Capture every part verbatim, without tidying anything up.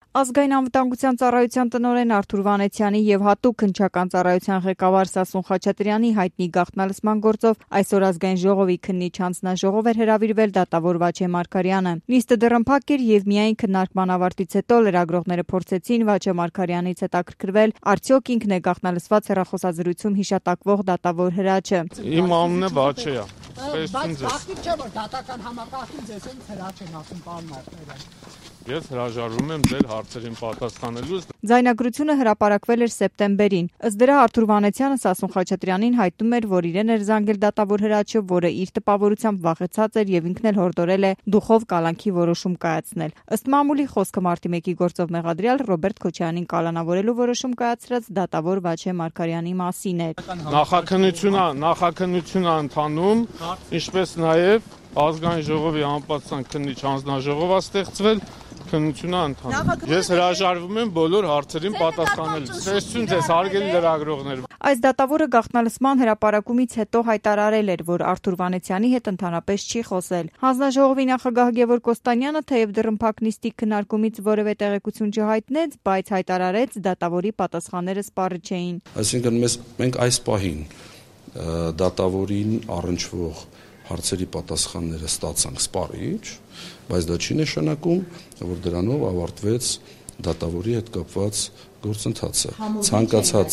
Ազգային անվտանգության ծառայության տնօրեն Արթուր Վանեցյանի եւ հատուկ քննչական ծառայության ղեկավար Սասուն Խաչատրյանի հայտնի գաղտնալսման գործով այսօր ազգային ժողովի քննիչ հանձնաժողով էր հրավիրվել դատավոր Վաչե Մարգարյանը։ Նիստը դռնփակ էր եւ միայն քննարկման ավարտից հետո լրագրողները փորձեցին Վաչե Մարգարյանից հետաքրքրվել, արդյոք ինքն է գաղտնալսված հեռախոսազրույցում հիշատակվող դատավոր Հրաչը։ Իմ անունը Վաչե է։ Բայց բախտիկ չէ, որ դատական համակարգին ձեզ են Հրաչ են ասում, պարոն Մարգարյան։ Ես հրաժարվում եմ ձեր հարցերին պատասխանելուց։ Ձայնագրությունը հրապարակվել էր սեպտեմբերին։ Ըստ դրա Արթուր Վանեցյանը Սասուն Խաչատրյանին հայտնում էր, որ իրեն էր զանգել դատավոր Հրաչը, որը իր տպավորությամբ վախեցած էր եւ ինքն էլ հորդորել է դուխով կալանքի որոշում կայացնել։ Ըստ մամուլի խոսքը մարտի մեկի գործով մեղադրյալ Ռոբերտ Քոչարյանին կալանավորելու որոշում կայացրած դատավոր Վաչե Մարգարյանի մասին էր։ Նախաքննությունը, նախաքննությունը ընթանում, ինչպես նաեւ ազգային ժողովի անպատասխան քննիչ հանձնաժողով է ստեղծվել, քննությունը ընթանում։ Ես հրաժարվում եմ բոլոր հարցերին պատասխանելուց։ Տեսություն ձեզ հարգելի լրագրողներ։ Այս դատավորը գաղտնալսման հրապարակումից հետո հայտարարել էր, որ Արթուր Վանեցյանի հետ ընդհանրապես չի խոսել։ Հանձնաժողովի նախագահ Գևորգ Կոստանյանը թեև դռնփակ նիստի քննարկումից որևէ տեղեկություն չհայտնեց, բայց հայտարարեց դատավորի պատասխանները սպառիչ չէին։ Այսինքն մեզ մենք այս պահին դատավորին առնչվող հարցերի պատասխանները ստացանք սպառիչ, բայց դա չի նշանակում, որ դրանով ավարտվեց դատավորի հետ կապված գործընթացը։ Ցանկացած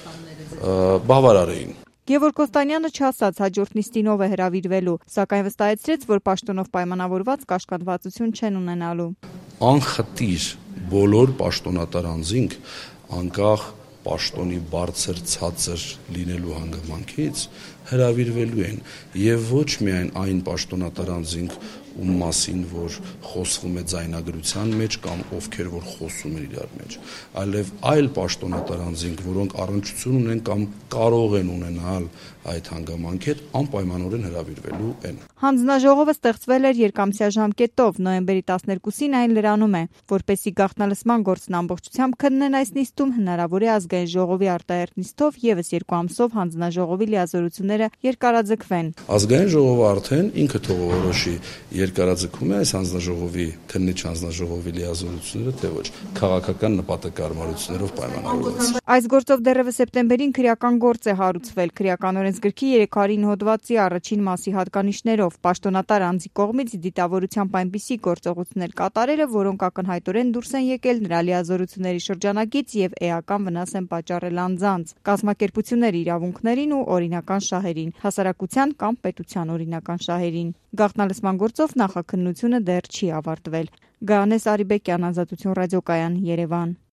բավարար էին։ Գևորգ Կոստանյանը չասաց հաջորդ նիստին ով է հրավիրվելու, սակայն վստահեցրեց, որ պաշտոնով պայմանավորված կաշկանդվածություն չեն ունենալու։ Անխտիր բոլոր պաշտոնատար անձինք անկախ պաշտոնի բարձր ցածր լինելու հանգամանքից հրավիրվելու են եւ ոչ միայն այն պաշտոնատար անձինք, ում մասին որ խոսվում է ձայնագրության մեջ կամ ովքեր որ խոսում են իրար մեջ, այլև այլ պաշտոնատար անձինք, որոնք առնչություն ունեն կամ կարող են ունենալ այդ հանգամանքից, անպայմանորեն հրավիրվելու են։ Հանձնաժողովը ստեղծվել էր երկամսյա ժամկետով, նոյեմբերի տասներկուսին այն լրանում է, որպեսզի գաղտնալսման գործն ամբողջությամբ քննեն այս նիստում, հնարավոր է ազգային ժողովի արտահերթ նիստով եւս երկու ամսով հանձնաժողովի լիազորությունները երկարաձգվեն։ Ազգային ժողովը արդեն ինքը թողորոշի երկարաձգում է այս հանձնաժողովի քննիչ հանձնաժողովի լիազորությունները, թե ոչ քաղաքական նպատակարարություններով պայմանավորված։ Այս գործով դեռևս սեպտեմբերին քրեական գործ է հարուցվել քրեական օրենսգրքի երեք հարյուր ինը հոդվածի առաջին մասի հատկանիշներով պաշտոնատար անձի կողմից դիտավորությամբ այնպիսի գործողություններ կատարելը, որոնք ակնհայտորեն դուրս են եկել նրա լիազորությունների շրջանակից եւ էական վնաս են պատճառել անձանց, կազմակերպությունների իրավունքներին ու օրինական շահերին, հասարակության կամ պետության օրինական շահերին։ Գաղտնալսման գործով նախաքննությունը դեռ չի ավարտվել։ Գայանես Արիբեկյան, Ազատություն ռադիոկայան, Երևան։